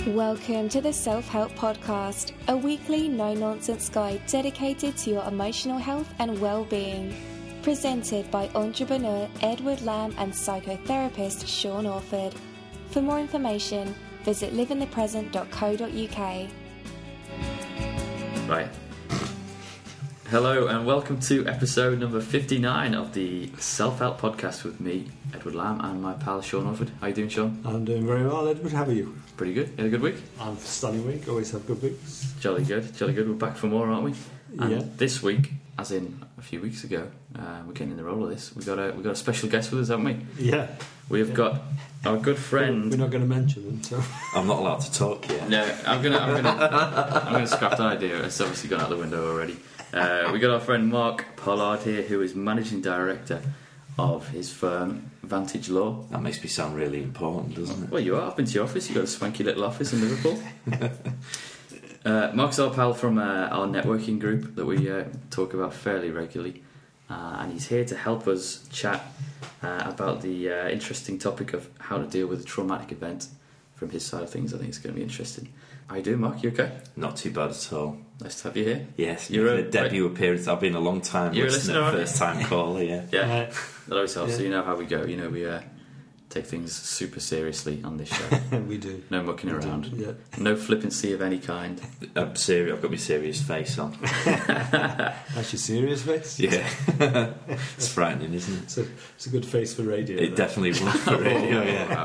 Welcome to the Self-Help Podcast, a weekly no-nonsense guide dedicated to your emotional health and well-being. Presented by entrepreneur Edward Lamb and psychotherapist Sean Orford. For more information, visit liveinthepresent.co.uk. Right. Hello and welcome to episode number 59 of the Self-Help Podcast with me, Edward Lamb, and my pal Sean Orford. How you doing, Sean? I'm doing very well, Edward. How are you? Pretty good. You had a good week? I'm a stunning week. Always have good weeks. Jolly good. We're back for more, aren't we? And yeah. This week, as in a few weeks ago, we're getting in the roll of this. We've got a special guest with us, haven't we? Yeah. We've got our good friend. We're not going to mention them, so I'm not allowed to talk yet. No, I'm gonna scrap that idea. It's obviously gone out the window already. We got our friend Mark Pollard here, who is managing director of his firm Vantage Law. That makes me sound really important, doesn't it? Well, you are. I've been to your office. You've got a swanky little office in Liverpool. Mark's our pal from our networking group that we talk about fairly regularly, and he's here to help us chat about the interesting topic of how to deal with a traumatic event from his side of things. I think it's going to be interesting. How you doing, Mark? You okay? Not too bad at all. Nice to have you here. Yes, you're a debut appearance. I've been a long time listener, first time caller. Yeah, yeah. That always helps. Yeah. So you know how we go. You know we take things super seriously on this show. We do. No mucking around. Yeah. No flippancy of any kind. I'm serious. I've got my serious face on. That's your serious face? Yeah. It's frightening, isn't it? It's a good face for radio. It definitely was for radio.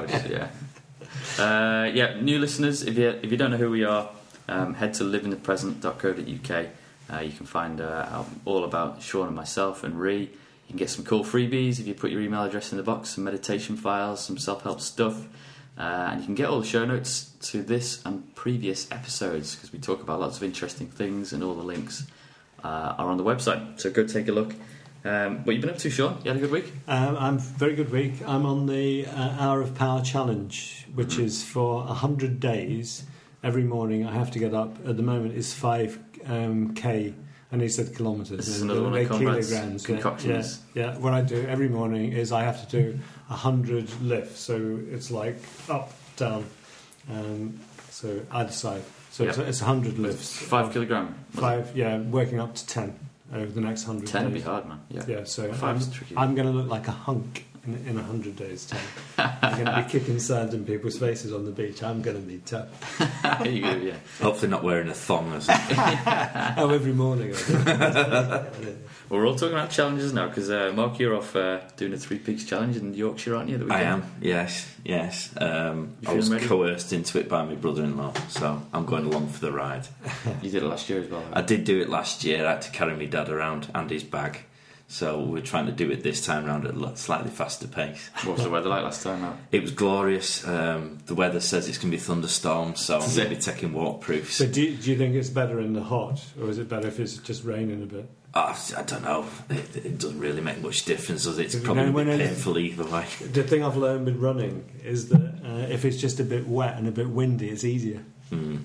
Yeah. New listeners, if you don't know who we are, head to liveinthepresent.co.uk. You can find out all about Sean and myself and Ree. You can get some cool freebies if you put your email address in the box, some meditation files, some self-help stuff, and you can get all the show notes to this and previous episodes, because we talk about lots of interesting things, and all the links are on the website, so go take a look. What you been up to, Sean? You had a good week? I'm very good week. I'm on the Hour of Power Challenge, which is for 100 days. Every morning I have to get up. At the moment it's 5k. And he said kilometres. This is another one of Conrad's concoctions. Yeah. What I do every morning is I have to do 100 lifts. So it's like up, down. So either side. So it's 100 lifts. 5 kilogram. Working up to 10 over the next 100 10 days. 10 would be hard, man. Yeah, so 5 is tricky. I'm going to look like a hunk in 100 days' time. I'm going to be kicking sand in people's faces on the beach. I'm going to be tough. Yeah. Hopefully not wearing a thong or something. Every morning I do. Well, we're all talking about challenges now, because Mark, you're off doing a 3 Peaks challenge in Yorkshire, aren't you? I am, yes. I was coerced into it by my brother-in-law, so I'm going along for the ride. You did it last year as well, right? I did do it last year. I had to carry my dad around and his bag. So we're trying to do it this time around at a slightly faster pace. What was the weather like last time out? It was glorious. The weather says it's going to be thunderstorms, so I'm going to be taking waterproofs. So do you think it's better in the hot, or is it better if it's just raining a bit? I don't know. It doesn't really make much difference, does it? It's probably painful either way. The thing I've learned with running is that if it's just a bit wet and a bit windy, it's easier. Mm.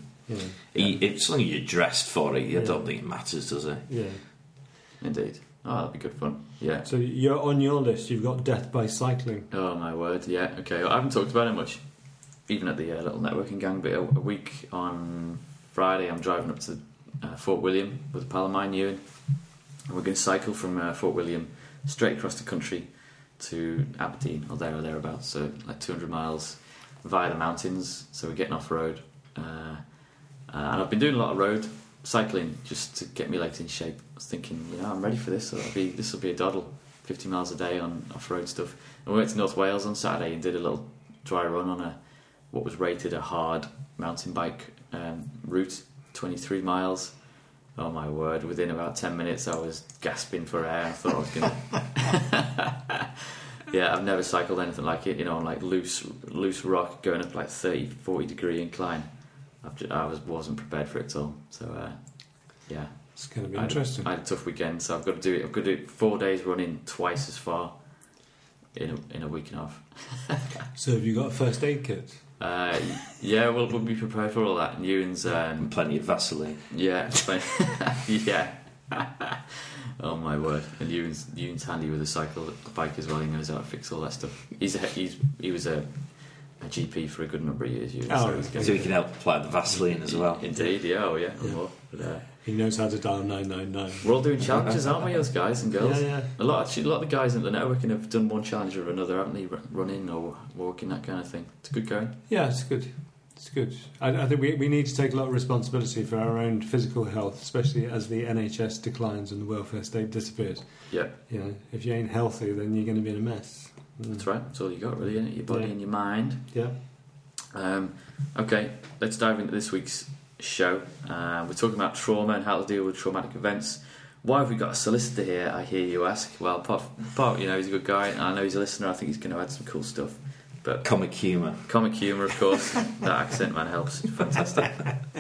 As long as you're dressed for it, I don't think it matters, does it? Yeah. Indeed. Oh, that'd be good fun. Yeah. So you're on your list. You've got death by cycling. Oh my word! Yeah. Okay. Well, I haven't talked about it much, even at the little networking gang. But a week on Friday, I'm driving up to Fort William with a pal of mine, Ewan, and we're going to cycle from Fort William straight across the country to Aberdeen, or there or thereabouts. So like 200 miles via the mountains. So we're getting off road, and I've been doing a lot of road cycling just to get me legs in shape. I was thinking, I'm ready for this. So this will be a doddle, 50 miles a day on off-road stuff. And we went to North Wales on Saturday and did a little dry run on what was rated a hard mountain bike route, 23 miles. Oh my word! Within about 10 minutes, I was gasping for air. I thought I was going to. Yeah, I've never cycled anything like it. On like loose rock going up like 30-40 degree incline. I wasn't prepared for it at all. So, yeah. It's going to be interesting. I had a tough weekend, so I've got to do it. I've got to do it 4 days running twice as far in a week and a half. So have you got a first aid kit? Yeah, we'll be prepared for all that. And Ewan's and plenty of Vaseline. Yeah, yeah. Oh my word! And Ewan's handy with a bike as well. He knows how to fix all that stuff. He was a GP for a good number of years. So he can help apply the Vaseline as well. Indeed, yeah. But, he knows how to dial 999. we're all doing challenges, aren't we, us guys and girls? Yeah. A lot of the guys at the networking have done one challenge or another, haven't they? Running or walking, that kind of thing. It's good going. Yeah, it's good. It's good. I think we need to take a lot of responsibility for our own physical health, especially as the NHS declines and the welfare state disappears. Yeah. You know, if you ain't healthy, then you're going to be in a mess. That's right. That's all you got, really, isn't it? Your body and your mind. Yeah. Okay, let's dive into this week's show. We're talking about trauma and how to deal with traumatic events. Why have we got a solicitor here, I hear you ask? Well, part, he's a good guy, and I know he's a listener. I think he's going to add some cool stuff. But comic humour, of course. That accent, man, helps. Fantastic.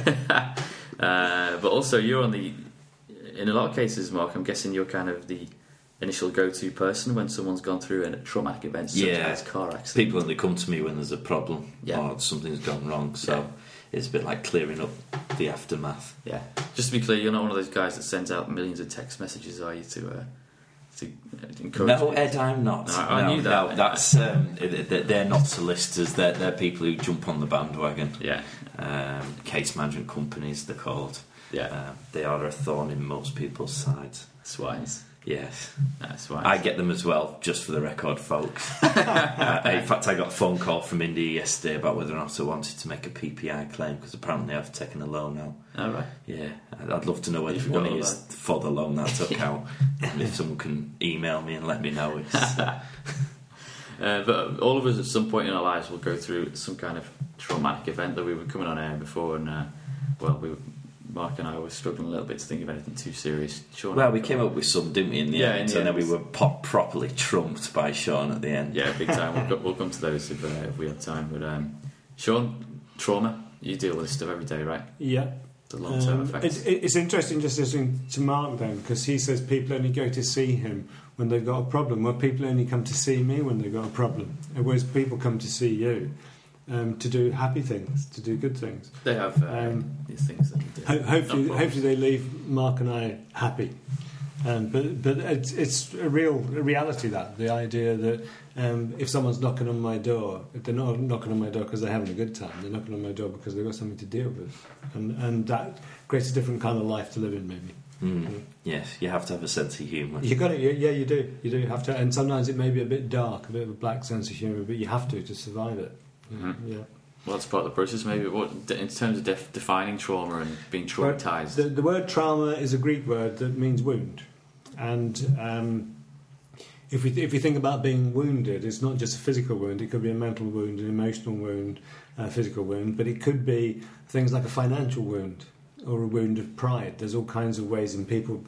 But also, you're in a lot of cases, Mark, I'm guessing you're kind of the initial go-to person when someone's gone through a traumatic event such as car accident. People only come to me when there's a problem or something's gone wrong, so it's a bit like clearing up the aftermath. Yeah. Just to be clear, you're not one of those guys that sends out millions of text messages, are you, to encourage? No, Ed, I'm not. No, I knew that. No, that's they're not solicitors. They're people who jump on the bandwagon. Yeah. Case management companies, they're called. Yeah. They are a thorn in most people's sides. Swines. Yes. Swines. I get them as well, just for the record, folks. In fact, I got a phone call from India yesterday about whether or not I wanted to make a PPI claim, because apparently I've taken a loan out. Oh, right. Yeah, I'd love to know whether the money is for the loan that I took out. And if someone can email me and let me know. But all of us at some point in our lives will go through some kind of traumatic event. That we were coming on air before, and Mark and I were struggling a little bit to think of anything too serious. Sean, well, we came up with some, didn't we, in the end? And then we were properly trumped by Sean at the end. Yeah, big time. We'll come to those if we have time. But Sean, trauma, you deal with this stuff every day, right? Yeah. The long-term effects. It's interesting just listening to Mark then, because he says people only go to see him when they've got a problem. Well, people only come to see me when they've got a problem. Whereas people come to see you to do happy things, to do good things. They have these things that they do. Hopefully they leave Mark and I happy. But it's a reality, that the idea that if someone's knocking on my door, they're not knocking on my door because they're having a good time. They're knocking on my door because they've got something to deal with, and that creates a different kind of life to live in, maybe. Yes, you have to have a sense of humour. You got it. Yeah, you do. You do have to, and sometimes it may be a bit dark, a bit of a black sense of humour, but you have to survive it. Yeah. Well, that's part of the process, maybe. What in terms of defining trauma and being traumatised? The word trauma is a Greek word that means wound, and if we think about being wounded, it's not just a physical wound. It could be a mental wound, an emotional wound, a physical wound, but it could be things like a financial wound or a wound of pride. There's all kinds of ways that people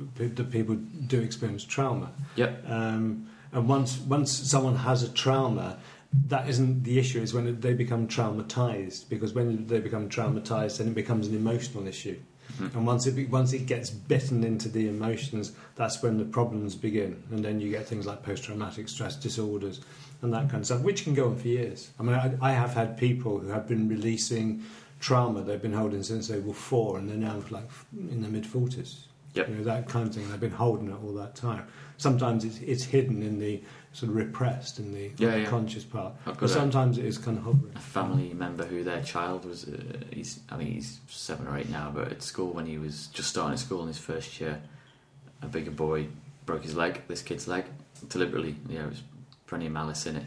do experience trauma. Yep. And once someone has a trauma, that isn't the issue. Is when they become traumatised, because when they become traumatised, then it becomes an emotional issue. Mm-hmm. And once it gets bitten into the emotions, that's when the problems begin. And then you get things like post-traumatic stress disorders and that kind of stuff, which can go on for years. I mean, I have had people who have been releasing trauma they've been holding since they were 4, and they're now like in their mid-40s. Yep. You know, that kind of thing. They've been holding it all that time. Sometimes it's hidden in the sort of repressed in the unconscious part, but sometimes it is kind of hovering. A family member who their child was, I think he's 7 or 8 now, but at school when he was just starting school in his first year, a bigger boy broke his leg, this kid's leg, deliberately. There was plenty of malice in it,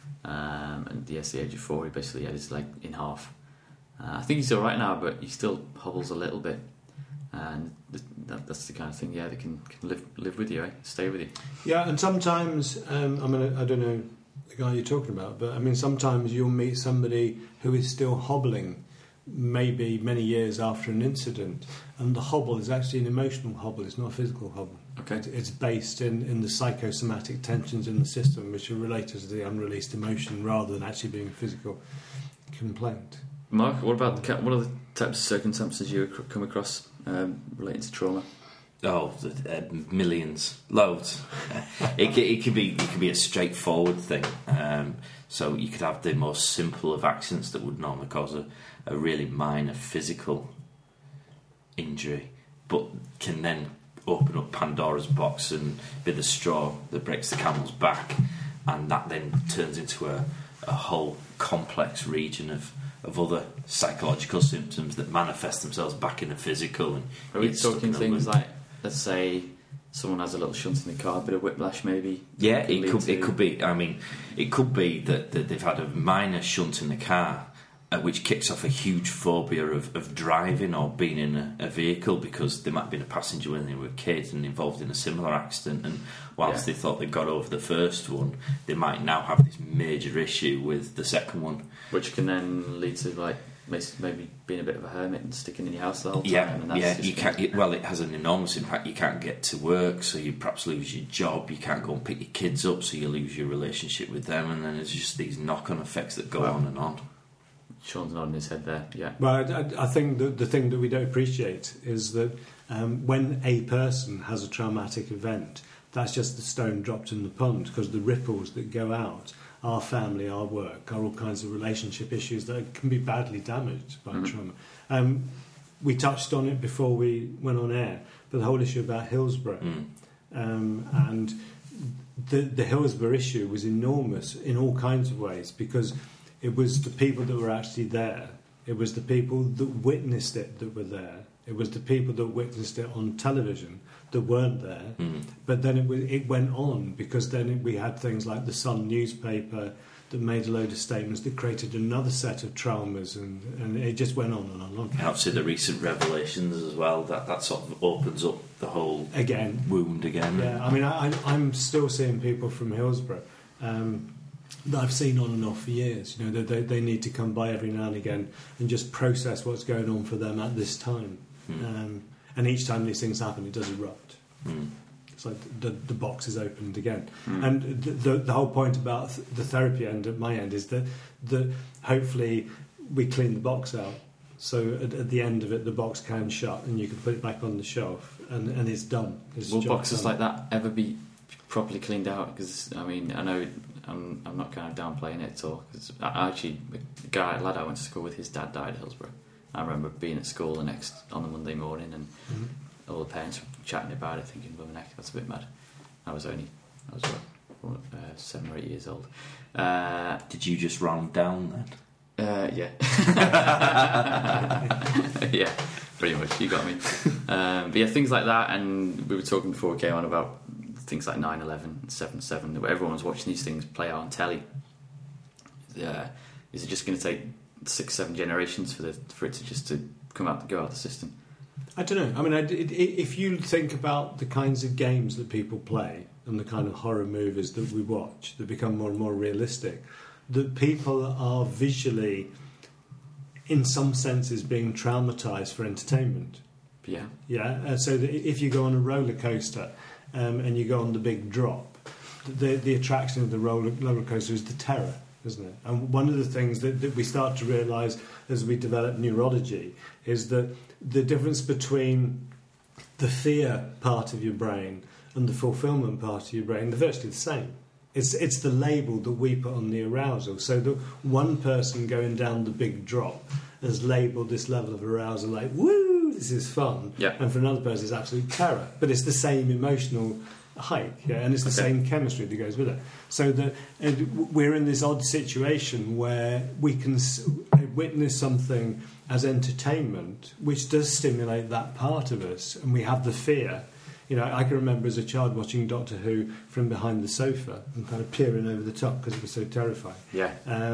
and at the age of 4, he basically had his leg in half. I think he's all right now, but he still hobbles a little bit. And that's the kind of thing, they can live with you, stay with you. Yeah, and sometimes, I don't know the guy you're talking about, but I mean, sometimes you'll meet somebody who is still hobbling, maybe many years after an incident, and the hobble is actually an emotional hobble, it's not a physical hobble. Okay. It's based in the psychosomatic tensions in the system, which are related to the unreleased emotion rather than actually being a physical complaint. Mark, what are the types of circumstances you come across relating to trauma? Oh, millions, loads. It can be a straightforward thing. So you could have the most simple of accidents that would normally cause a really minor physical injury, but can then open up Pandora's box and be the straw that breaks the camel's back and that then turns into a whole complex region of other psychological symptoms that manifest themselves back in the physical. And are we talking things like, let's say, someone has a little shunt in the car, a bit of whiplash maybe? Yeah, it could be. I mean, it could be that they've had a minor shunt in the car, which kicks off a huge phobia of driving or being in a vehicle, because they might have been a passenger when they were kids and involved in a similar accident, and whilst they thought they got over the first one, they might now have this major issue with the second one, which can then lead to like maybe being a bit of a hermit and sticking in your house the whole time. And that's you can't. Well, it has an enormous impact. You can't get to work, so you perhaps lose your job. You can't go and pick your kids up, so you lose your relationship with them, and then there's just these knock-on effects that go on and on. Sean's nodding his head there, yeah. Well, I think the thing that we don't appreciate is that when a person has a traumatic event, that's just the stone dropped in the pond, because the ripples that go out, our family, our work, are all kinds of relationship issues that can be badly damaged by trauma. We touched on it before we went on air, but the whole issue about Hillsborough. And the Hillsborough issue was enormous in all kinds of ways, because it was the people that were actually there. It was the people that witnessed it that were there. It was the people that witnessed it on television that weren't there. But then it went on, because then we had things like the Sun newspaper that made a load of statements that created another set of traumas, and it just went on and on and on. And obviously the recent revelations as well, that sort of opens up the whole wound again. Yeah, I mean, I'm still seeing people from Hillsborough that I've seen on and off for years. You know, they need to come by every now and again and just process what's going on for them at this time. And each time these things happen, it does erupt. It's like the box is opened again. And the whole point about the therapy end at my end is that hopefully we clean the box out. So at the end of it, the box can shut and you can put it back on the shelf, and it's done. Will boxes like that ever be properly cleaned out? Because I mean, I know I'm not kind of downplaying it at all. Because actually, the lad I went to school with, his dad died at Hillsborough. I remember being at school on the Monday morning, and all the parents were chatting about it, thinking, "Well, heck, that's a bit mad." I was 7 or 8 years old. Did you just round down then? Yeah. Yeah, pretty much. You got me. But yeah, things like that. And we were talking before we came on about things like 9/11, 7/7, where everyone's watching these things play out on telly. Is it just going to take 6-7 generations for it to just to go out the system? I don't know. I mean, if you think about the kinds of games that people play and the kind of horror movies that we watch that become more and more realistic, that people are visually, in some senses, being traumatised for entertainment. Yeah. Yeah. So that if you go on a roller coaster and you go on the big drop, the attraction of the roller coaster is the terror, isn't it? And one of the things that we start to realise as we develop neurology is that the difference between the fear part of your brain and the fulfilment part of your brain, they're virtually the same. It's the label that we put on the arousal. So the one person going down the big drop has labelled this level of arousal like, woo, this is fun. Yeah. And for another person, it's absolute terror. But it's the same emotional hike, yeah, and it's the same chemistry that goes with it. So we're in this odd situation where we can witness something as entertainment, which does stimulate that part of us, and we have the fear. You know, I can remember as a child watching Doctor Who from behind the sofa and kind of peering over the top because it was so terrifying. Yeah.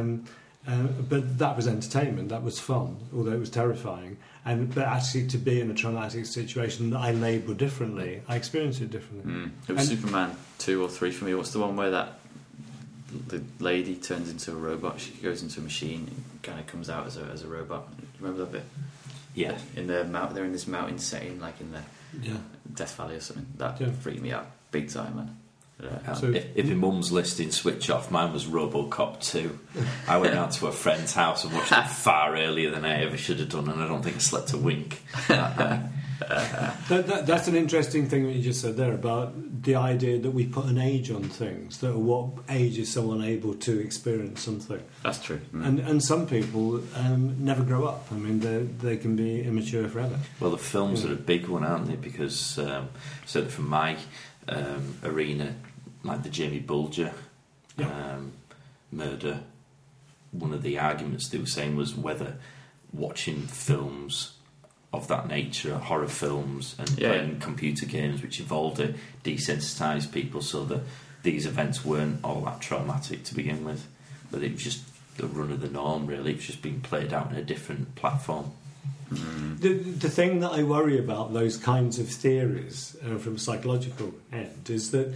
But that was entertainment. That was fun, although it was terrifying. But actually, to be in a traumatic situation that I label differently, I experience it differently. It was Superman 2 or 3 for me. What's the one where the lady turns into a robot? She goes into a machine and kind of comes out as a robot. Do you remember that bit? Yeah. They're in this mountain setting, like in the Death Valley or something. That freaked me out big time, man. If my mum's listing Switch Off, mine was RoboCop 2. I went out to a friend's house and watched it far earlier than I ever should have done, and I don't think I slept a wink that night. That's an interesting thing that you just said there about the idea that we put an age on things. That at what age is someone able to experience something? That's true. And some people never grow up. I mean, they can be immature forever. Well, the films are a big one, aren't they? Because certainly from my arena, like the Jamie Bulger murder, one of the arguments they were saying was whether watching films of that nature, horror films, and playing computer games which involved to desensitise people so that these events weren't all that traumatic to begin with, but it was just the run of the norm, really. It was just being played out on a different platform. The thing that I worry about those kinds of theories from a psychological end is that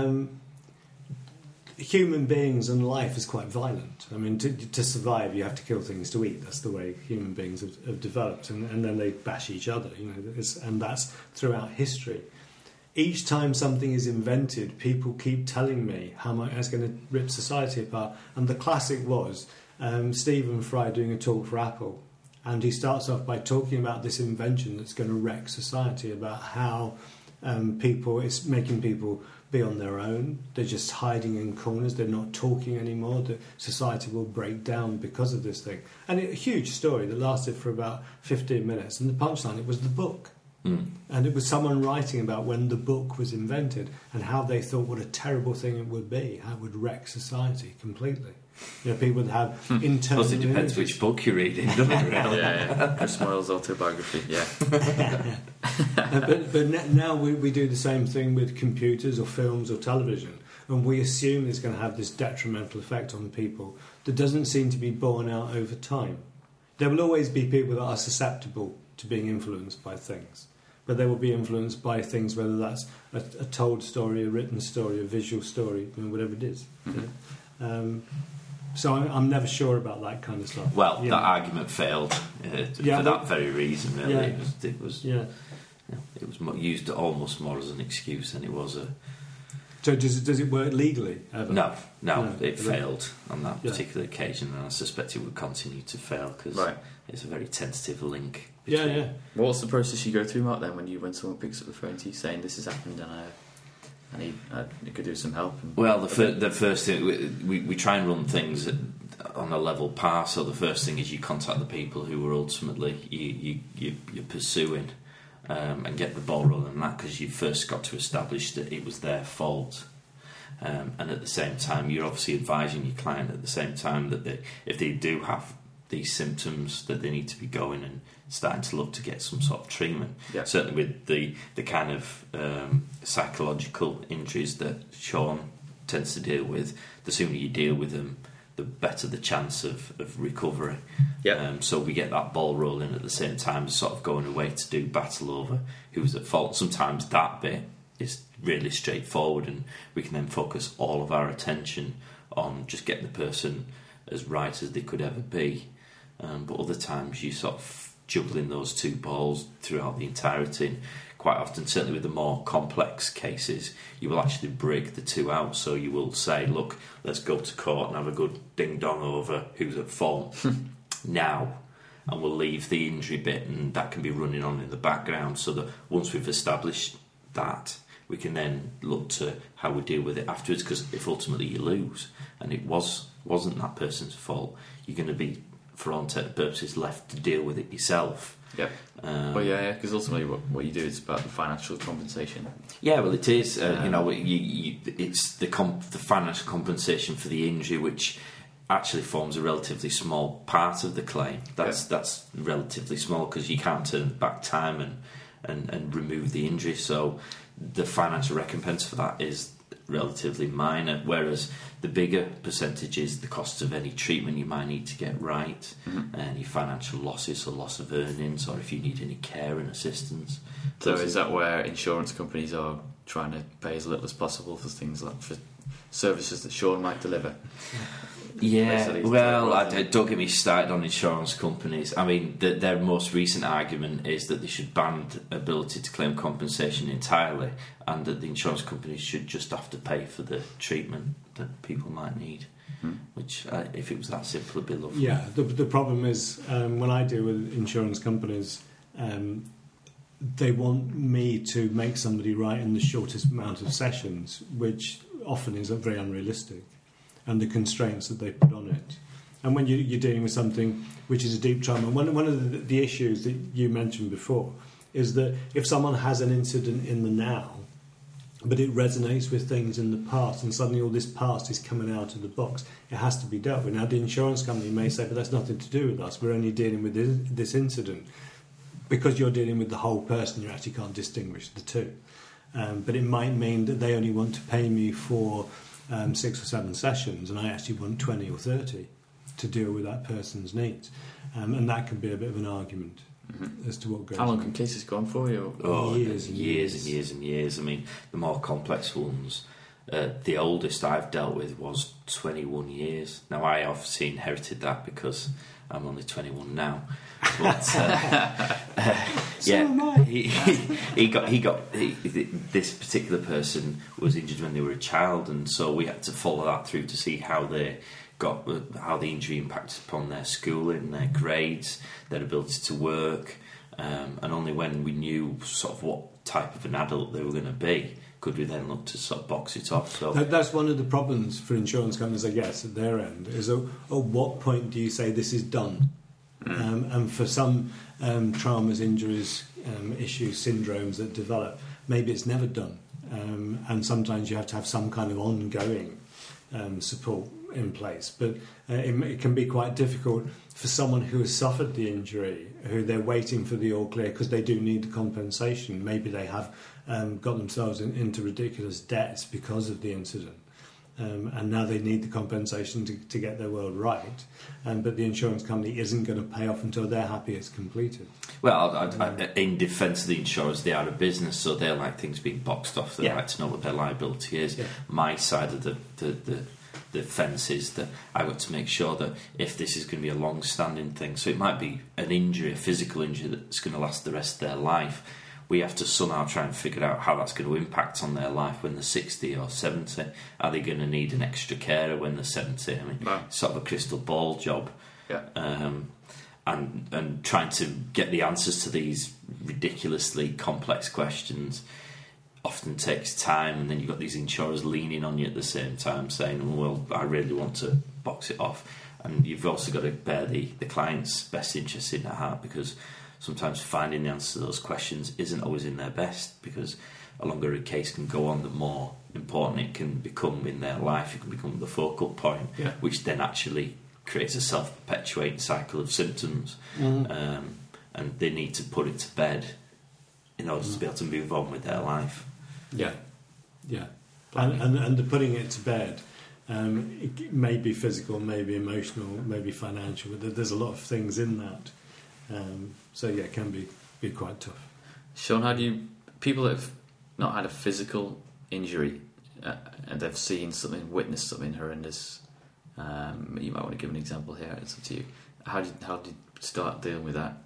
human beings and life is quite violent. I mean, to survive, you have to kill things to eat. That's the way human beings have developed, and then they bash each other. And that's throughout history. Each time something is invented, people keep telling me how much it's going to rip society apart. And the classic was Stephen Fry doing a talk for Apple. And he starts off by talking about this invention that's going to wreck society, about how it's making people be on their own. They're just hiding in corners. They're not talking anymore. The society will break down because of this thing. And a huge story that lasted for about 15 minutes. And the punchline, it was the book. And it was someone writing about when the book was invented and how they thought what a terrible thing it would be, how it would wreck society completely. People would have internal... Plus, it depends which book you're reading, doesn't it? Really? Yeah. Chris Moyle's autobiography, But now we do the same thing with computers or films or television, and we assume it's going to have this detrimental effect on people that doesn't seem to be borne out over time. There will always be people that are susceptible to being influenced by things, but they will be influenced by things, whether that's a told story, a written story, a visual story, whatever it is. So I'm never sure about that kind of stuff. Well, that argument failed for that very reason. Really, it was used almost more as an excuse than it was a. So does it work legally ever? No, it failed on that particular occasion, and I suspect it would continue to fail because it's a very tentative link. Yeah. What's the process you go through, Mark, then, when someone picks up the phone to you saying this has happened and I could do some help? Well, the first thing, we try and run things on a level par, so the first thing is you contact the people who are ultimately you're pursuing and get the ball rolling on that, because you've first got to establish that it was their fault. And at the same time, you're obviously advising your client at the same time that if they do have these symptoms, that they need to be going and starting to look to get some sort of treatment. Certainly with the kind of psychological injuries that Sean tends to deal with, the sooner you deal with them, the better the chance of recovery. So we get that ball rolling at the same time as sort of going away to do battle over who's at fault. Sometimes that bit is really straightforward, and we can then focus all of our attention on just getting the person as right as they could ever be. But other times you sort of juggling those two balls throughout the entirety. And quite often, certainly with the more complex cases, you will actually break the two out. So you will say, look, let's go to court and have a good ding-dong over who's at fault now, and we'll leave the injury bit, and that can be running on in the background, so that once we've established that, we can then look to how we deal with it afterwards. Because if ultimately you lose and it wasn't that person's fault, you're going to be, for all intents and purposes, left to deal with it yourself. Because ultimately what you do is about the financial compensation. Yeah, well, it is. It's the financial compensation for the injury, which actually forms a relatively small part of the claim. That's relatively small, because you can't turn back time and remove the injury. So the financial recompense for that is relatively minor, whereas the bigger percentage is the cost of any treatment you might need to get right, any financial losses or loss of earnings, or if you need any care and assistance. So is that where insurance companies are trying to pay as little as possible for things like for services that Sean might deliver? Yeah, well, don't get me started on insurance companies. I mean, their most recent argument is that they should ban the ability to claim compensation entirely, and that the insurance companies should just have to pay for the treatment that people might need. Which, if it was that simple, would be lovely. Yeah, the problem is when I deal with insurance companies, they want me to make somebody right in the shortest amount of sessions, which often is very unrealistic, and the constraints that they put on it. And when you're dealing with something which is a deep trauma, one of the issues that you mentioned before is that if someone has an incident in the now, but it resonates with things in the past, and suddenly all this past is coming out of the box. It has to be dealt with. Now, the insurance company may say, but that's nothing to do with us. We're only dealing with this incident. Because you're dealing with the whole person, you actually can't distinguish the two. But it might mean that they only want to pay me for 6 or 7 sessions, and I actually want 20 or 30 to deal with that person's needs. And that can be a bit of an argument as to what goes on. How long can cases go on for you? Years and years. I mean, the more complex ones, the oldest I've dealt with was 21 years. Now, I obviously inherited that because I'm only 21 now. But this particular person was injured when they were a child, and so we had to follow that through to see how the injury impacted upon their schooling, their grades, their ability to work, and only when we knew sort of what type of an adult they were going to be could we then look to sort of box it off. So that's one of the problems for insurance companies, I guess, at their end, is at what point do you say this is done? And for some traumas, injuries, issues, syndromes that develop, maybe it's never done. And sometimes you have to have some kind of ongoing support in place. But it can be quite difficult for someone who has suffered the injury, who they're waiting for the all clear because they do need the compensation. Maybe they have got themselves into ridiculous debts because of the incident. And now they need the compensation to get their world right. But the insurance company isn't going to pay off until they're happy it's completed. Well, in defence of the insurers, they are a business, so they like things being boxed off. They like to know what their liability is. Yeah. My side of the fence is that I've got to make sure that if this is going to be a long-standing thing, so it might be an injury, a physical injury that's going to last the rest of their life, we have to somehow try and figure out how that's going to impact on their life when they're 60 or 70. Are they going to need an extra carer when they're 70? I mean, sort of a crystal ball job. Yeah. And trying to get the answers to these ridiculously complex questions often takes time, and then you've got these insurers leaning on you at the same time saying, well, I really want to box it off. And you've also got to bear the client's best interest in at heart, because sometimes finding the answer to those questions isn't always in their best, because a longer a case can go on, the more important it can become in their life. It can become the focal point, which then actually creates a self-perpetuating cycle of symptoms. And they need to put it to bed in order to be able to move on with their life. Yeah. And the putting it to bed, it may be physical, maybe emotional, maybe financial, but there's a lot of things in that. So it can be quite tough. Sean, how do you, people that have not had a physical injury and they've seen something, witnessed something horrendous, you might want to give an example here, it's up to you. How do you start dealing with that?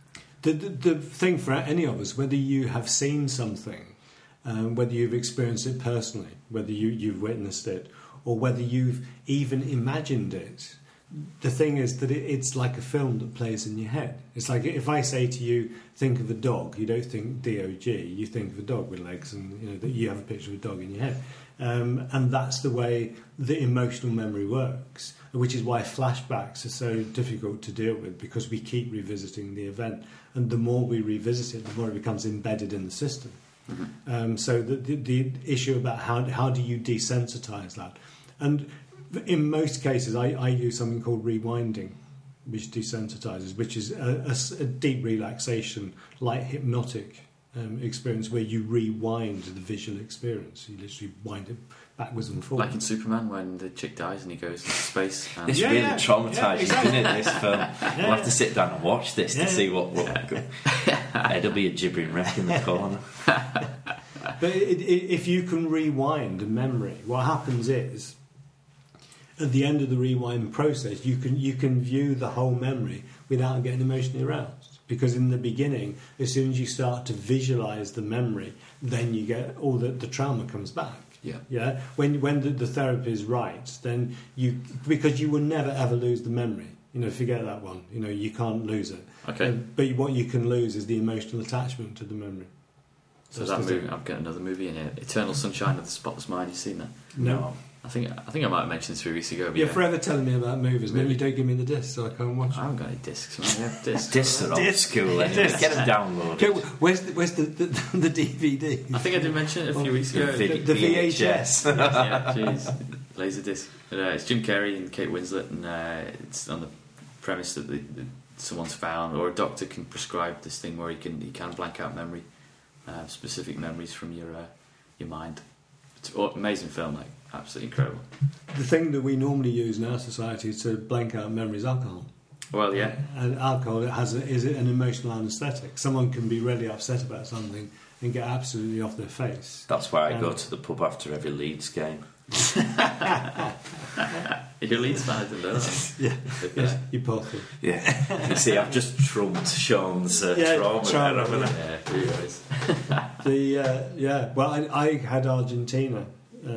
The thing for any of us, whether you have seen something, whether you've experienced it personally, whether you've witnessed it, or whether you've even imagined it, the thing is that it's like a film that plays in your head. It's like if I say to you, think of a dog, you don't think DOG, you think of a dog with legs, and that you have a picture of a dog in your head. And that's the way the emotional memory works, which is why flashbacks are so difficult to deal with, because we keep revisiting the event, and the more we revisit it, the more it becomes embedded in the system. So the issue about how do you desensitize that, and in most cases I use something called rewinding, which desensitizes, which is a deep relaxation, like hypnotic experience, where you rewind the visual experience. You literally wind it backwards and forwards. Like in Superman, when the chick dies and he goes into space. And it's really traumatising, isn't it, this film? We'll have to sit down and watch this to see what it'll be a gibbering wreck in the corner. But if you can rewind a memory, what happens is, at the end of the rewind process, you can view the whole memory without getting emotionally aroused. Because in the beginning, as soon as you start to visualise the memory, then you get all the trauma comes back. Yeah. When the therapy is right, then because you will never ever lose the memory. Forget that one. You can't lose it. Okay. But what you can lose is the emotional attachment to the memory. So that movie, I've got another movie in here, Eternal Sunshine of the Spotless Mind. You seen that? No. I think I might have mentioned this 3 weeks ago. But You're forever telling me about movies, and then Really? you don't give me the disc, so I can't watch I it. haven't got any discs. Man. I have discs. Discs are old school. Anyway. Get them downloaded. Okay, where's the DVD? I think I did mention it a few weeks ago. The VHS. Yeah, jeez. Laserdisc. It's Jim Carrey and Kate Winslet, and it's on the premise that someone's found, or a doctor can prescribe this thing where he can blank out memory, specific memories from your mind. It's an amazing film, like absolutely incredible. The thing that we normally use in our society to blank out memory is alcohol. Well, yeah. And alcohol is an emotional anaesthetic. Someone can be really upset about something and get absolutely off their face. That's why I go to the pub after every Leeds game. Your Leeds fan, I didn't know that. Yeah, you poor thing. Yeah. You see, I've just trumped Sean's trauma there, haven't I? Yeah, really is. Well, I had Argentina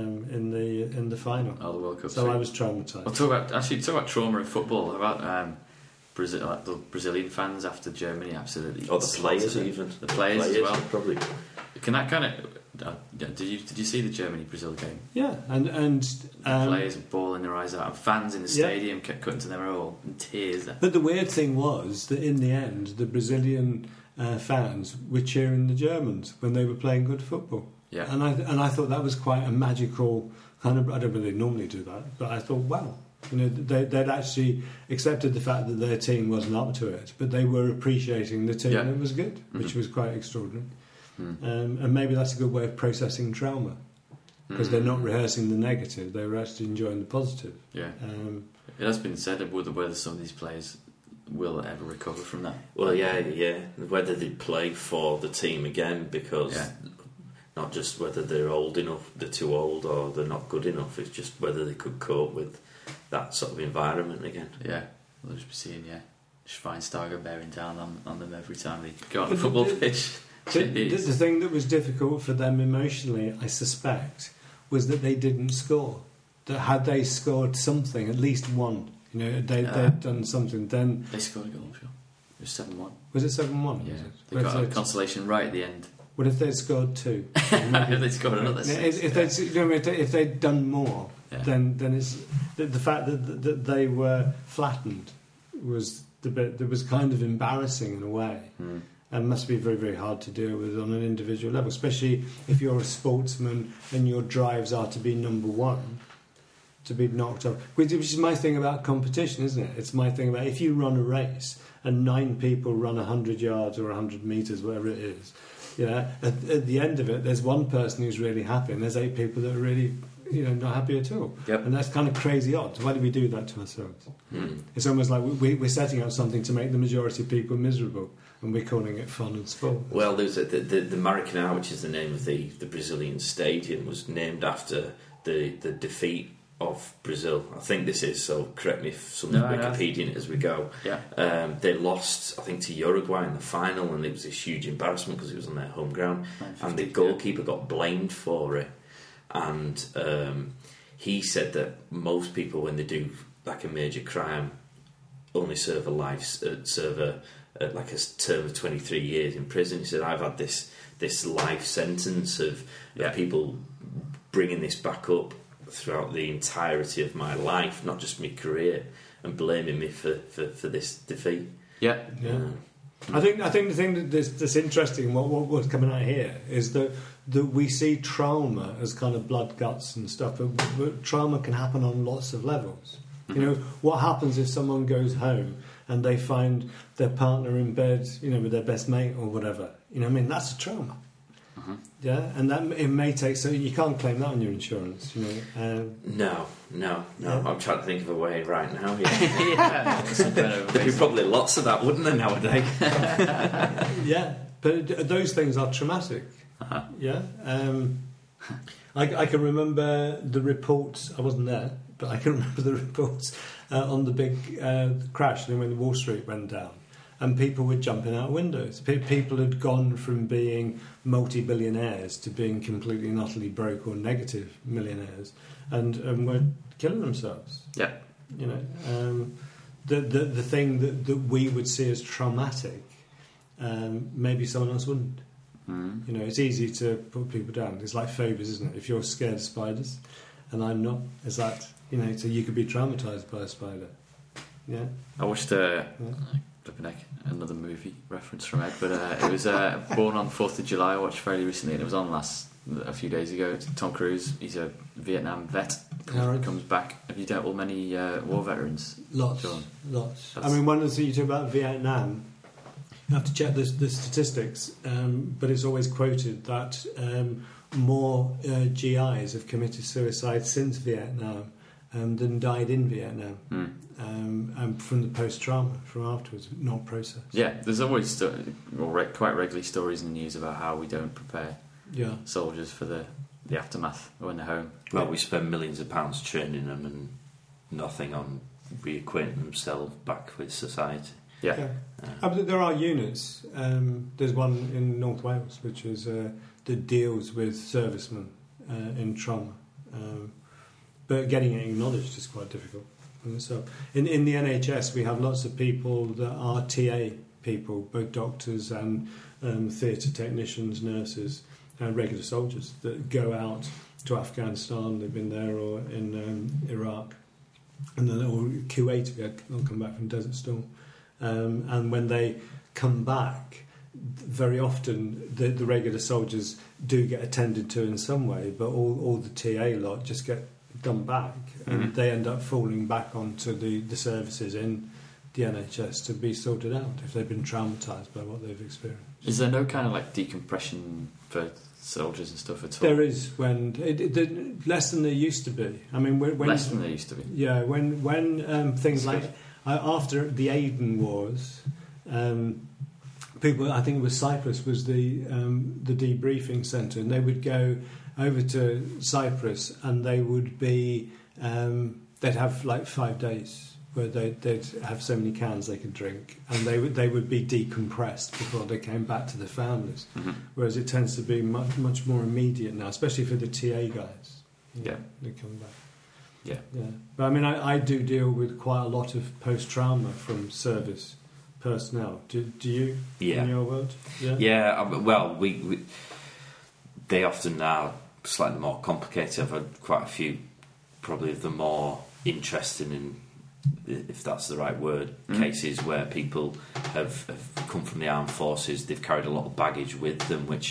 in the final. Oh, the World Cup. So I was traumatised. Well, talk about trauma in football. About Brazil, like the Brazilian fans after Germany, absolutely. Or the players, even the players as well. Probably. Can that kind of? Did you see the Germany-Brazil game? Yeah, and players bawling their eyes out, and fans in the stadium kept cutting to them all in tears. But the weird thing was that in the end, the Brazilian fans were cheering the Germans when they were playing good football. Yeah, and I thought that was quite a magical kind of. I don't really normally do that, but I thought, wow, they'd actually accepted the fact that their team wasn't up to it, but they were appreciating the team that was good, which was quite extraordinary. And maybe that's a good way of processing trauma, because they're not rehearsing the negative; they were actually enjoying the positive. Yeah, it has been said of whether some of these players will ever recover from that. Well, yeah. Whether they play for the team again, because not just whether they're old enough, they're too old, or they're not good enough. It's just whether they could cope with that sort of environment again. Yeah, we'll just be seeing Schweinsteiger bearing down on them every time they go on the football pitch. The thing that was difficult for them emotionally, I suspect, was that they didn't score. That had they scored something, at least one, they'd done something, then... They scored a goal, sure. It was 7-1. Was it 7-1? Yeah. They got a consolation right at the end. What if they'd scored 2? If they'd scored another 6. If they'd done more, then it's... The fact that they were flattened was the bit that was kind of embarrassing in a way. And must be very, very hard to deal with on an individual level, especially if you're a sportsman and your drives are to be number one, to be knocked off. Which is my thing about competition, isn't it? It's my thing about if you run a race and 9 people run 100 yards or 100 metres, whatever it is, at the end of it, there's one person who's really happy and there's 8 people that are really... not happy at all. Yep. And that's kind of crazy odds. Why do we do that to ourselves? It's almost like we're setting up something to make the majority of people miserable, and we're calling it fun and sport. Well, there's the Maracanã, which is the name of the Brazilian stadium, was named after the defeat of Brazil. I think this is, so correct me if someone's Wikipediaing it as we go. Yeah. They lost, I think, to Uruguay in the final, and it was a huge embarrassment because it was on their home ground, and the goalkeeper got blamed for it. And he said that most people, when they do like a major crime, only serve like a term of 23 years in prison. He said, I've had this life sentence of people bringing this back up throughout the entirety of my life, not just my career, and blaming me for this defeat. Yeah. I think the thing that's interesting, what's coming out here, is that we see trauma as kind of blood, guts and stuff, but trauma can happen on lots of levels. What happens if someone goes home and they find their partner in bed, with their best mate or whatever? That's a trauma. Yeah, and that it may take. So you can't claim that on your insurance. No. Yeah. I'm trying to think of a way right now. There'd be probably lots of that, wouldn't there, nowadays? Yeah, but those things are traumatic. Yeah, I can remember the reports. I wasn't there, but I can remember the reports on the big crash when the Wall Street went down. And people were jumping out windows. People had gone from being multi-billionaires to being completely and utterly broke or negative millionaires, and were killing themselves. Yeah, the thing that we would see as traumatic, maybe someone else wouldn't. It's easy to put people down. It's like phobias, isn't it? If you're scared of spiders, and I'm not. Is that, so you could be traumatised by a spider. Yeah. I watched another movie reference from Ed, but it was Born on 4th of July. I watched fairly recently, and it was on a few days ago. It's Tom Cruise. He's a Vietnam vet. Comes back. Have you dealt with many war veterans? Lots. I mean, one of the things you talk about Vietnam, you have to check the statistics, but it's always quoted that more GIs have committed suicide since Vietnam than died in Vietnam. And from the post-trauma, from afterwards, not processed. Yeah, there's always quite regularly stories in the news about how we don't prepare soldiers for the aftermath when they're home. Well, we spend millions of pounds training them and nothing on reacquainting themselves back with society. Yeah. But there are units. There's one in North Wales which is that deals with servicemen in trauma. But getting it acknowledged is quite difficult. And so in the NHS, we have lots of people that are TA people, both doctors and theatre technicians, nurses, and regular soldiers that go out to Afghanistan. They've been there, or in Iraq, and then or Kuwait. They'll come back from Desert Storm, and when they come back, very often the regular soldiers do get attended to in some way, but all the TA lot just get done back, and they end up falling back onto the services in the NHS to be sorted out if they've been traumatised by what they've experienced. Is there no kind of like decompression for soldiers and stuff at all? There is, less than there used to be. I mean, when less than there used to be. Yeah, when things like after the Aden Wars, people, I think it was Cyprus was the debriefing centre, and they would go over to Cyprus, and they would be they'd have like 5 days where they'd have so many cans they could drink, and they would be decompressed before they came back to the families. Whereas it tends to be much more immediate now, especially for the TA guys. They come back. Yeah. But I mean, I do deal with quite a lot of post trauma from service personnel. Do you? Yeah. In your world? Well, we they often are slightly more complicated. I've had quite a few, probably of the more interesting, in, if that's the right word, cases where people have come from the armed forces. They've carried a lot of baggage with them, which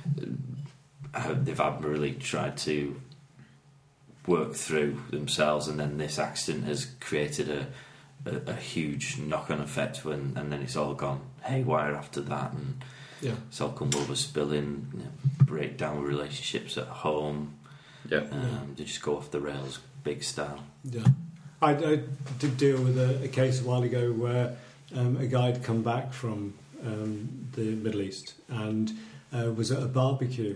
they've admirably tried to work through themselves, and then this accident has created a huge knock-on effect, and then it's all gone haywire after that, and it's all come over spilling, breakdown with relationships at home. They just go off the rails, big style. I did deal with a case a while ago where a guy had come back from the Middle East and was at a barbecue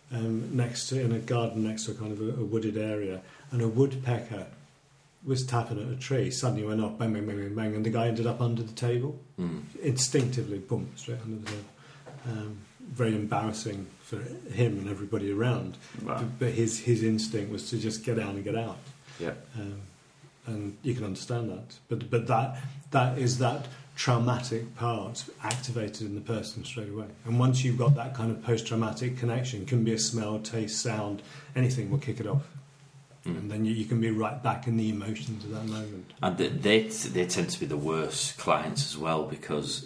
in a garden next to a kind of a wooded area, and a woodpecker was tapping at a tree. Suddenly went off, bang, bang, bang, bang, bang, and the guy ended up under the table. Instinctively, boom, straight under the table. Very embarrassing for him and everybody around. Wow. But his instinct was to just get down and get out. And you can understand that. But that is that traumatic part activated in the person straight away. And once you've got that kind of post-traumatic connection, it can be a smell, taste, sound, anything will kick it off. And then you can be right back in the emotions of that moment. And they tend to be the worst clients as well, because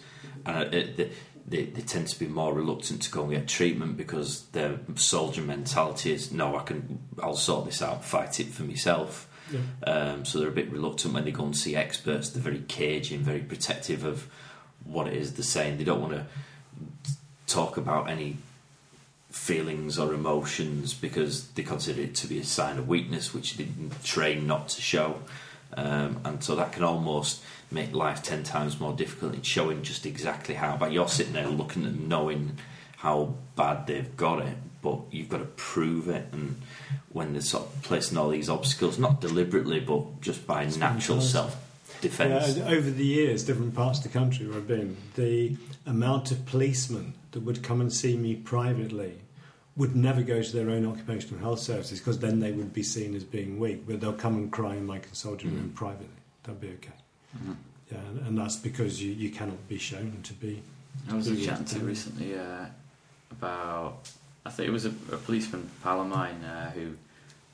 they tend to be more reluctant to go and get treatment because their soldier mentality is, no, I'll sort this out, fight it for myself. So they're a bit reluctant when they go and see experts. They're very cagey and very protective of what it is they're saying. They don't want to talk about any feelings or emotions because they consider it to be a sign of weakness, which they didn't train not to show. And so that can almost make life 10 times more difficult in showing just exactly how bad. You're sitting there looking at them, knowing how bad they've got it, but you've got to prove it. And when they're sort of placing all these obstacles, not deliberately, but just by natural self-defence. Over the years, different parts of the country where I've been, the amount of policemen that would come and see me privately would never go to their own occupational health services, because then they would be seen as being weak, but they'll come and cry in my consulting room privately. That'd be okay. And that's because you cannot be shown to be. I was chatting to recently about, I think it was a policeman pal of mine who had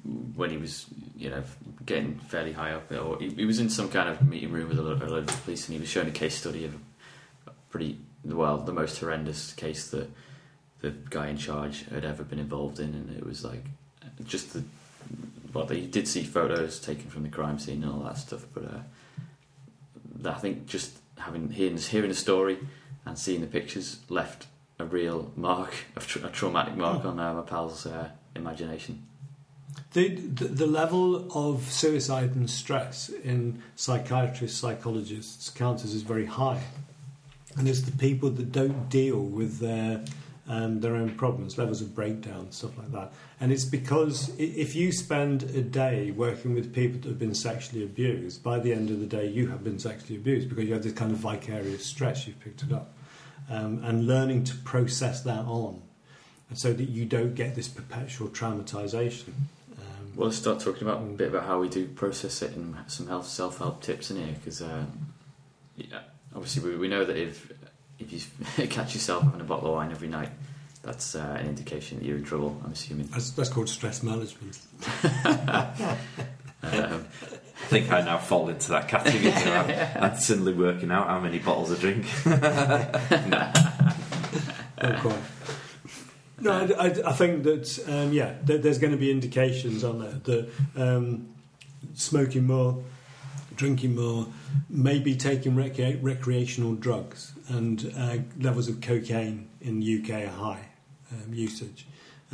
when he was, getting fairly high up, or he was in some kind of meeting room with a load of the police, and he was showing a case study of the most horrendous case that the guy in charge had ever been involved in, and it was like just they did see photos taken from the crime scene and all that stuff, but I think just hearing the story and seeing the pictures left a real mark, a traumatic mark on my pal's imagination. The level of suicide and stress in psychiatrists, psychologists, counsellors is very high, and it's the people that don't deal with their own problems, levels of breakdown, stuff like that. And it's because if you spend a day working with people that have been sexually abused, by the end of the day you have been sexually abused, because you have this kind of vicarious stress, you've picked it up, and learning to process that on, and so that you don't get this perpetual traumatisation. Well, let's start talking a bit about how we do process it and some self-help tips in here, because obviously we know that if you catch yourself having a bottle of wine every night, that's an indication that you're in trouble, I'm assuming. That's called stress management. I think I now fall into that category. I'm suddenly working out how many bottles I drink. Not quite. No, I think that, there's going to be indications on there that smoking more, drinking more, maybe taking recreational drugs, and levels of cocaine in the UK are high usage.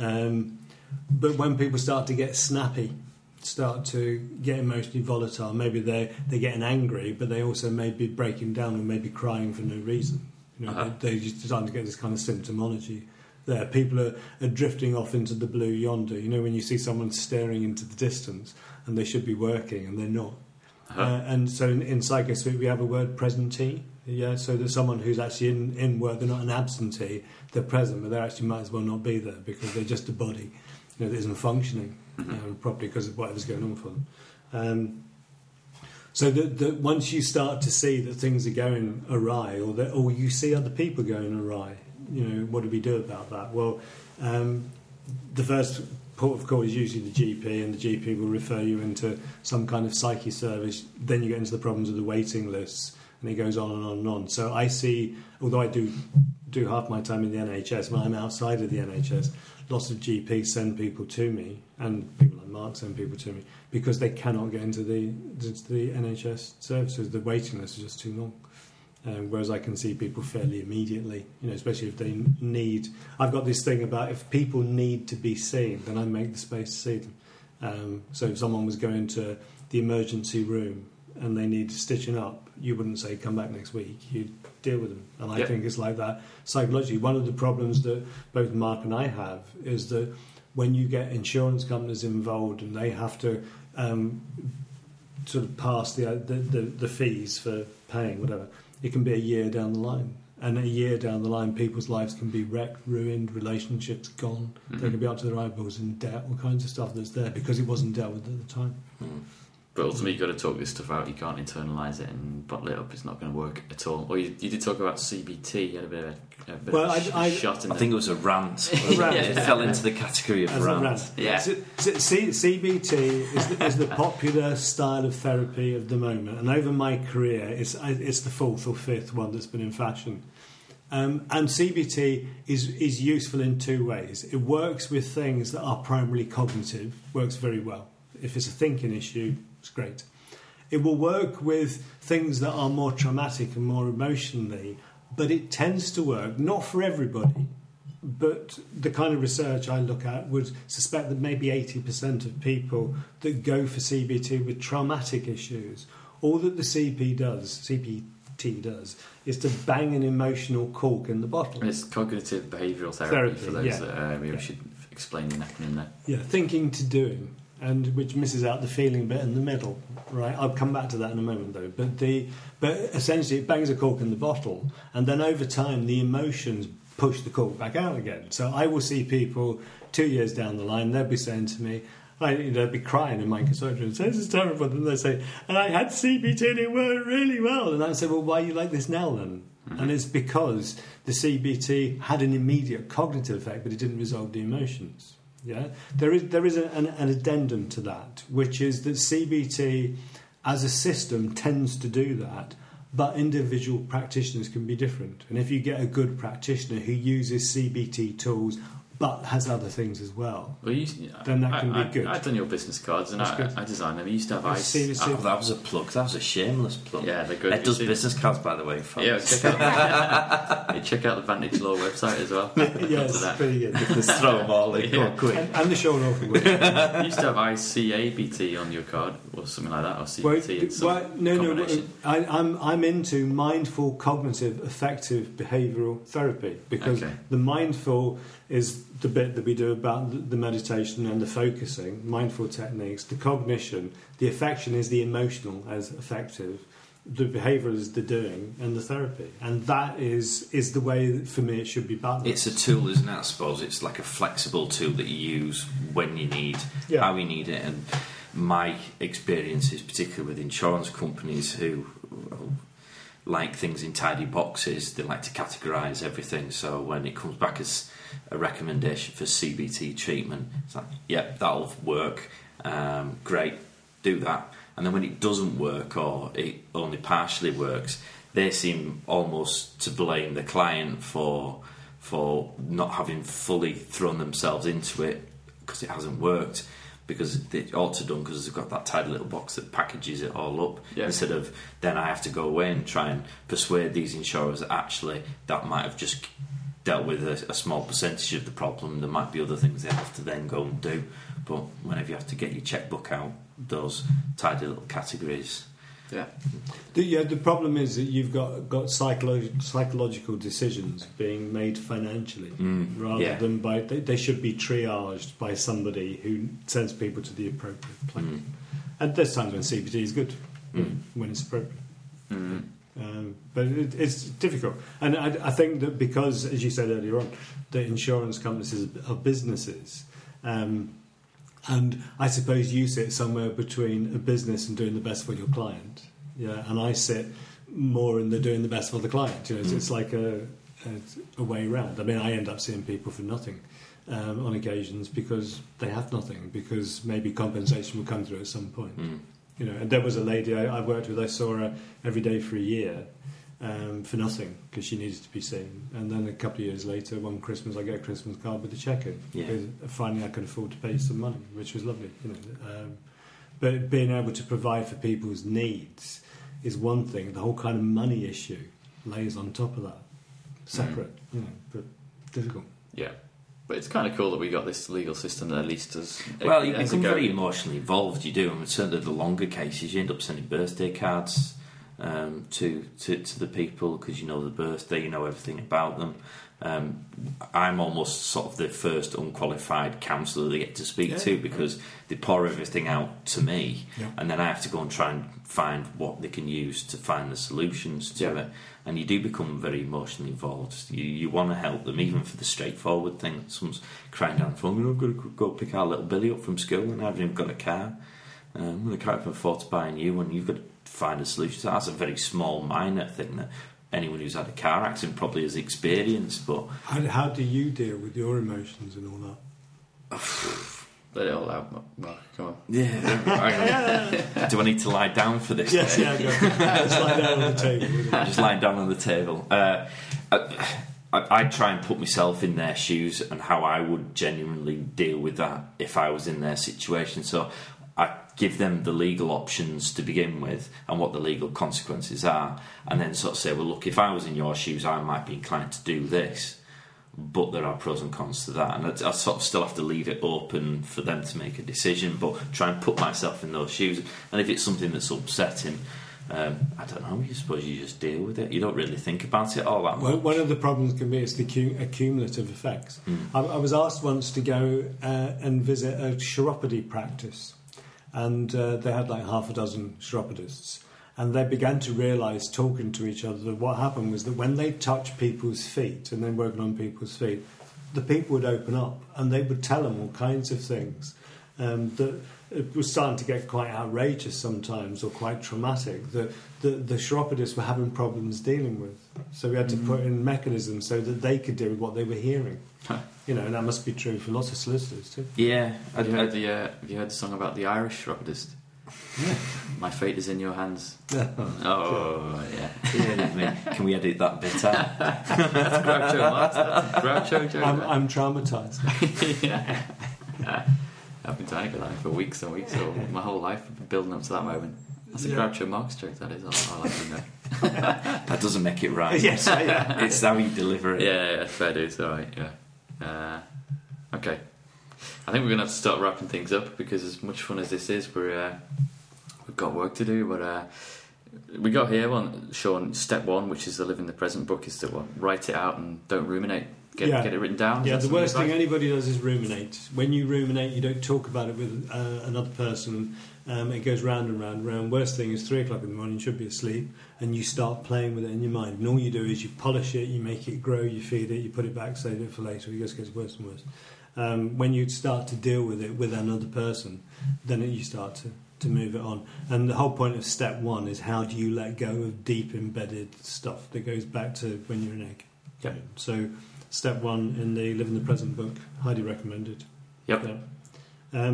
But when people start to get snappy, start to get emotionally volatile, maybe they're getting angry, but they also may be breaking down and maybe crying for no reason. They're just starting to get this kind of symptomology there. People are drifting off into the blue yonder. When you see someone staring into the distance and they should be working and they're not. And so in Psychospeak we have a word, presentee. Yeah, so there's someone who's actually in work. They're not an absentee. They're present, but they actually might as well not be there because they're just a body, that isn't functioning properly because of whatever's going on for them. So that once you start to see that things are going awry, or you see other people going awry, what do we do about that? Well, the first port of call is usually the GP, and the GP will refer you into some kind of psyche service. Then you get into the problems of the waiting lists, and it goes on and on and on. So I see, although I do half my time in the NHS, when I'm outside of the NHS, lots of GPs send people to me, and people like Mark send people to me, because they cannot get into the NHS services. The waiting list is just too long. Whereas I can see people fairly immediately, especially if they need. I've got this thing about if people need to be seen, then I make the space to see them. So if someone was going to the emergency room and they need stitching up, you wouldn't say come back next week. You'd deal with them. And I think it's like that psychologically. One of the problems that both Mark and I have is that when you get insurance companies involved and they have to sort of pass the fees for paying whatever, it can be a year down the line. And a year down the line, people's lives can be wrecked, ruined, relationships gone. They can be up to their eyeballs in debt, all kinds of stuff that's there because it wasn't dealt with at the time. But ultimately you've got to talk this stuff out. You can't internalise it and bottle it up. It's not going to work at all. Or you did talk about CBT. You had a bit of a shot in there. I think it was a rant. It fell into the category of rant. Yeah. CBT is the popular style of therapy of the moment, and over my career, it's the fourth or fifth one that's been in fashion. And CBT is useful in two ways. It works with things that are primarily cognitive, works very well. If it's a thinking issue, it's great. It will work with things that are more traumatic and more emotionally, but it tends to work, not for everybody, but the kind of research I look at would suspect that maybe 80% of people that go for CBT with traumatic issues, all that the CBT does is to bang an emotional cork in the bottle. And it's cognitive behavioural therapy for those that we should explain the acronym there. Yeah, thinking to doing. And which misses out the feeling bit in the middle, right? I'll come back to that in a moment, though. But essentially, it bangs a cork in the bottle, and then over time, the emotions push the cork back out again. So I will see people 2 years down the line; they'll be saying to me, they'll be crying in my consultation and say, "This is terrible." And they say, "And I had CBT and it worked really well." And I say, "Well, why are you like this now, then?" Mm-hmm. And it's because the CBT had an immediate cognitive effect, but it didn't resolve the emotions. Yeah, there is an addendum to that, which is that CBT as a system tends to do that, but individual practitioners can be different. And if you get a good practitioner who uses CBT tools but has other things as well, then that can be good. I've done your business cards and I designed them. I used to have ice. That was a plug. That was a shameless plug. Yeah, they're good. It does business cards, by the way, folks. Yeah, check out the Vantage Law website as well. Yes, pretty good. Just throw them all in. Yeah. Quick. And the Sean Awful. You used to have ICABT on your card or something like that, or CBT. I'm into mindful, cognitive, effective behavioural therapy, because the mindful is the bit that we do about the meditation and the focusing, mindful techniques. The cognition, the affection is the emotional as effective. The behavioural is the doing, and the therapy. And that is the way that, for me, it should be balanced. It's a tool, isn't it, I suppose? It's like a flexible tool that you use when you need, how you need it. And my experience is particularly with insurance companies who like things in tidy boxes. They like to categorise everything. So when it comes back as a recommendation for CBT treatment, it's like, that'll work. Great, do that. And then when it doesn't work, or it only partially works, they seem almost to blame the client for not having fully thrown themselves into it because it hasn't worked, because they ought to done, because they've got that tidy little box that packages it all up, instead of then I have to go away and try and persuade these insurers that actually that might have just dealt with a small percentage of the problem. There might be other things they have to then go and do. But whenever you have to get your checkbook out, those tidy little categories. The problem is that you've got psychological decisions being made financially rather than by. They should be triaged by somebody who sends people to the appropriate place. And there's times when CBT is good, when it's appropriate. But it's difficult. And I think that because, as you said earlier on, the insurance companies are businesses. And I suppose you sit somewhere between a business and doing the best for your client. Yeah, and I sit more in the doing the best for the client. It's like a way round. I mean, I end up seeing people for nothing on occasions because they have nothing, because maybe compensation will come through at some point. And there was a lady I worked with. I saw her every day for a year for nothing because she needed to be seen. And then a couple of years later, one Christmas, I get a Christmas card with a check in. Because finally I could afford to pay some money, which was lovely. But being able to provide for people's needs is one thing. The whole kind of money issue lays on top of that, separate, but difficult. Yeah. But it's kind of cool that we got this legal system that at least does. Well, you become very emotionally involved. You do, and certainly the longer cases, you end up sending birthday cards to the people because you know the birthday, you know everything about them. I'm almost sort of the first unqualified counsellor they get to speak to because they pour everything out to me, and then I have to go and try and find what they can use to find the solutions to it. And you do become very emotionally involved. You want to help them, even for the straightforward thing. Someone's crying down the phone, I've got to go pick our little Billy up from school and I haven't even got a car. The car can afford to buy a new one. You've got to find a solution. So that's a very small, minor thing that anyone who's had a car accident probably has experienced. But how do you deal with your emotions and all that? Let it all out, Mark. Come on. Yeah. Do I need to lie down for this? Yes, yeah. Just lie down on the table. Just lying down on the table. I try and put myself in their shoes and how I would genuinely deal with that if I was in their situation. So I give them the legal options to begin with and what the legal consequences are, and then sort of say, well, look, if I was in your shoes, I might be inclined to do this, but there are pros and cons to that, and I sort of still have to leave it open for them to make a decision, but try and put myself in those shoes. And if it's something that's upsetting, I don't know, I suppose you just deal with it. You don't really think about it all that much. One of the problems can be it's the cumulative effects. I was asked once to go and visit a chiropody practice, and they had like half a dozen chiropodists, and they began to realise, talking to each other, that what happened was that when they touched people's feet and then working on people's feet, the people would open up and they would tell them all kinds of things. that it was starting to get quite outrageous sometimes, or quite traumatic, that the chiropodists were having problems dealing with. So we had to put in mechanisms so that they could deal with what they were hearing. You know, and that must be true for lots of solicitors too. Yeah. Have you heard the song about the Irish chiropodist? Yeah. My fate is in your hands. Oh, yeah. Can we edit that bit out? That's Groucho Marx. Groucho joke. I'm traumatised. Yeah. I've been trying to get that for weeks and weeks, or my whole life, I've been building up to that moment. That's a Groucho Marx joke, that is. I like to know. That doesn't make it right. Yes, yeah. It's how you deliver it. Yeah, fair dues, alright, yeah. Okay. I think we're going to have to start wrapping things up, because as much fun as this is, we've got work to do, but we got here on, Sean, step one, which is the Live in the Present book, is to write it out and don't ruminate. Get it written down. Yeah, the worst thing anybody does is ruminate. When you ruminate, you don't talk about it with another person. It goes round and round and round. Worst thing is 3 o'clock in the morning, you should be asleep, and you start playing with it in your mind. And all you do is you polish it, you make it grow, you feed it, you put it back, save it for later. It just gets worse and worse. When you start to deal with it with another person, then you start to move it on. And the whole point of step one is, how do you let go of deep embedded stuff that goes back to when you're an egg? Yep. So step one in the Live in the Present book, highly recommended. Yep. Yeah.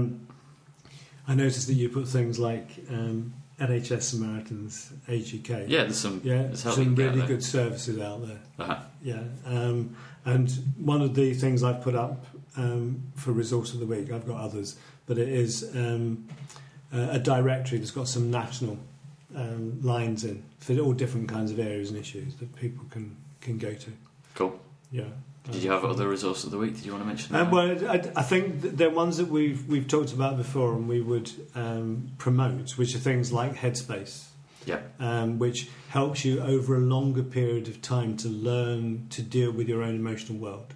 I noticed that you put things like NHS Samaritans, Age UK. Yeah, there's some really good services out there. Uh-huh. Yeah. And one of the things I've put up for Resource of the Week, I've got others, but it is a directory that's got some national lines in for all different kinds of areas and issues that people can go to. Cool. Yeah. Did you have other Resource of the Week? Did you want to mention that? Well, I think they're ones that we've talked about before, and we would promote, which are things like Headspace. Yeah. Which helps you over a longer period of time to learn to deal with your own emotional world.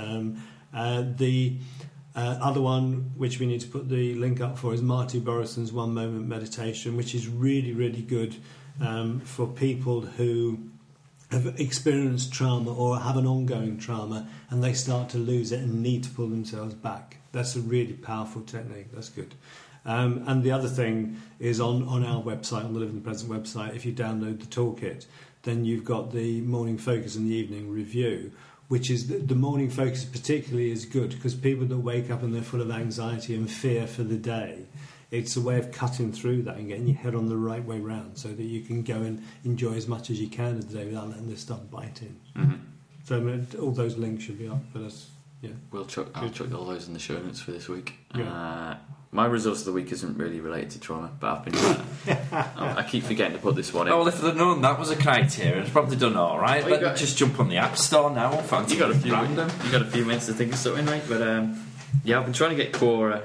The other one, which we need to put the link up for, is Marty Borison's One Moment Meditation, which is really, really good for people who have experienced trauma or have an ongoing trauma, and they start to lose it and need to pull themselves back. That's a really powerful technique. That's good. And the other thing is on our website, on the Live in the Present website, if you download the toolkit, then you've got the morning focus and the evening review, which is the morning focus particularly is good because people that wake up and they're full of anxiety and fear for the day, it's a way of cutting through that and getting your head on the right way round so that you can go and enjoy as much as you can of the day without letting this stuff bite in. Mm-hmm. So I mean, all those links should be up for us. Yeah, I'll chuck all those in the show notes for this week. Yeah. My Resource of the Week isn't really related to trauma, but I've been trying I keep forgetting to put this one in. Oh, well, if they'd known that was a criteria, it's probably done all right. Well, But just jump on the App Store now. You got a few minutes to think of something, right? But yeah, I've been trying to get Quora,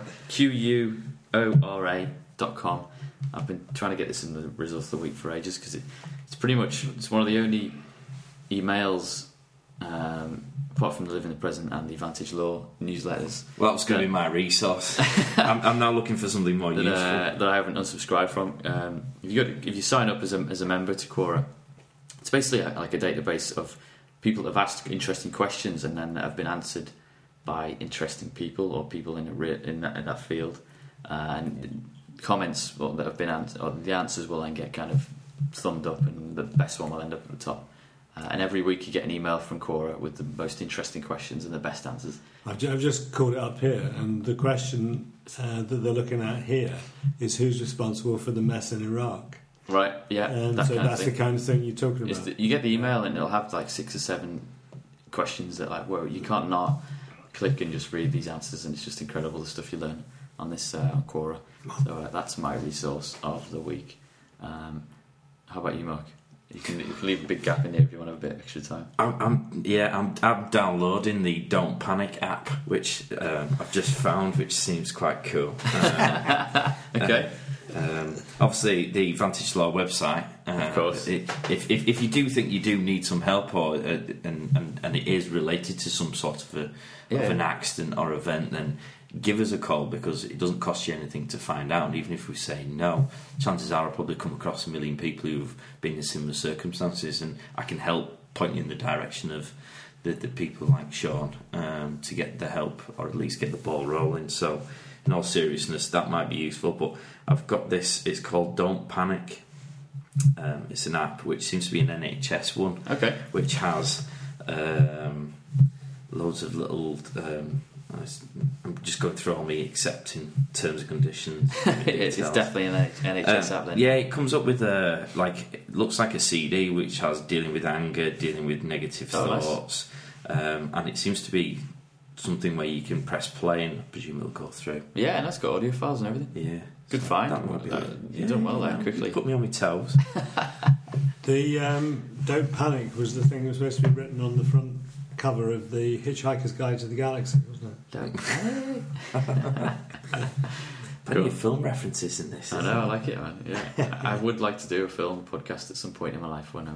QUORA.com. I've been trying to get this in the Resource of the Week for ages because it's pretty much one of the only emails. Apart from the Live in the Present and the Advantage Law newsletters. Well, that's going to be my resource. I'm now looking for something more useful. That I haven't unsubscribed from. If you sign up as a member to Quora, it's basically like a database of people that have asked interesting questions and then have been answered by interesting people or people in that field. And comments that have been answered, or the answers will then get kind of thumbed up, and the best one will end up at the top. And every week you get an email from Quora with the most interesting questions and the best answers. I've just called it up here, and the question that they're looking at here is who's responsible for the mess in Iraq. Right, yeah. So that's the kind of thing you're talking about. You get the email and it'll have like 6 or 7 questions that whoa, you can't not click and just read these answers, and it's just incredible the stuff you learn on this on Quora. So that's my Resource of the Week. How about you, Mark? You can leave a big gap in there if you want to have a bit extra time. I'm downloading the Don't Panic app, which I've just found, which seems quite cool. Okay. Obviously, the Vantage Law website. Of course. If you do think you do need some help, or and it is related to some sort of an accident or event, then give us a call, because it doesn't cost you anything to find out. And even if we say no, chances are I'll probably come across 1 million people who've been in similar circumstances, and I can help point you in the direction of the people like Sean to get the help, or at least get the ball rolling. So in all seriousness, that might be useful. But I've got this. It's called Don't Panic. It's an app which seems to be an NHS one. Okay. Which has loads of little. I'm just going through all me accepting terms and conditions. It's definitely an NHS app then. Yeah, it comes up with it looks like a CD which has dealing with anger, dealing with negative thoughts, and it seems to be something where you can press play and I presume it'll go through. Yeah, and that's got audio files and everything. Yeah, good find. That would be you've done well there quickly. You put me on my toes. The Don't Panic was the thing that was supposed to be written on the front cover of the Hitchhiker's Guide to the Galaxy, wasn't it? Don't panic. Plenty of film references in this. I know, I like it, man. Yeah, I would like to do a film podcast at some point in my life when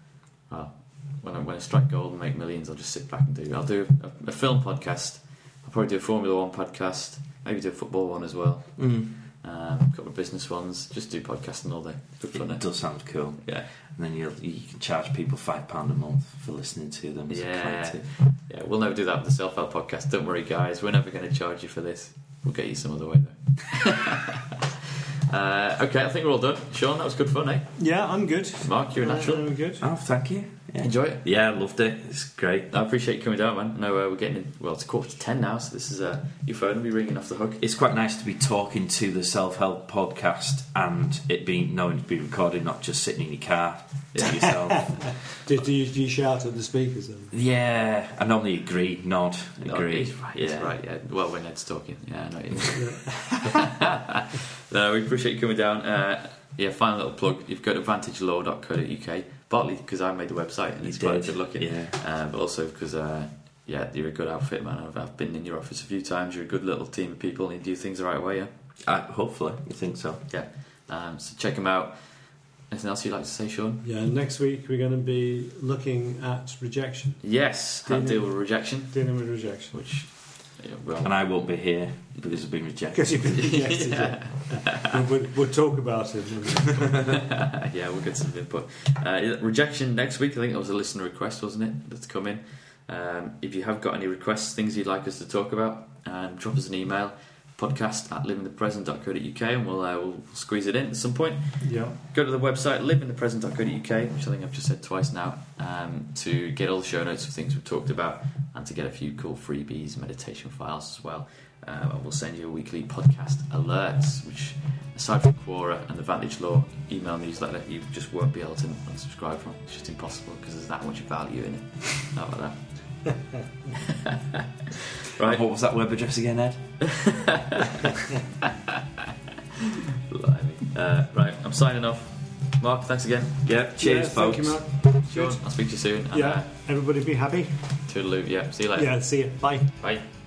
when I strike gold and make millions. I'll just sit back and I'll do a film podcast. I'll probably do a Formula 1 podcast. Maybe do a football one as well. A couple of business ones. Just do podcasting all day. Good fun. It does sound cool. Yeah. And then you can charge people £5 a month for listening to them. Yeah, we'll never do that with the Self Help Podcast. Don't worry, guys. We're never going to charge you for this. We'll get you some other way though. Okay, I think we're all done. Sean, that was good fun, eh? Yeah, I'm good. Mark, you're a natural. I'm good. Oh, thank you. Yeah. Enjoy it. Yeah, I loved it. It's great. I appreciate you coming down, man. No, we're getting in. Well, it's 9:45 now, so this is your phone will be ringing off the hook. It's quite nice to be talking to the Self-Help Podcast and it being known to be recorded, not just sitting in your car to yourself. Do you shout at the speakers then? Yeah, I normally agree, nod, agree. He's right, yeah. Well, when Ed's talking, yeah, I know. No, we appreciate you coming down. Final little plug. You've got advantagelaw.co.uk, partly because I made the website and it's quite good looking, but also because you're a good outfit, man. I've been in your office a few times. You're a good little team of people and you do things the right way. Hopefully, you think so. Yeah. So check them out. Anything else you'd like to say, Sean? Yeah, next week we're going to be looking at rejection. Yes, how to deal with rejection. Dealing with rejection. Which, and I won't be here because I've been rejected. Because you've been rejected. Yeah. We'll talk about it. Yeah, we'll get some input. Rejection next week. I think that was a listener request, wasn't it? That's come in. If you have got any requests, things you'd like us to talk about, drop us an email. podcast@livingthepresent.co.uk and we'll squeeze it in at some point. Yeah. Go to the website livingthepresent.co.uk, which I think I've just said twice now, to get all the show notes of things we've talked about and to get a few cool freebies, meditation files as well. And we'll send you a weekly podcast alerts, which aside from Quora and the Vantage Law email newsletter, you just won't be able to unsubscribe from. It's just impossible because there's that much value in it. Not like that. Right. What was that web address again, Ed? Right, I'm signing off. Mark, thanks again. Yeah, cheers, folks. Thank you, Mark. Sean, I'll speak to you soon. Yeah, everybody be happy. Toodaloo. Yeah, see you later. Yeah, see you. Bye. Bye.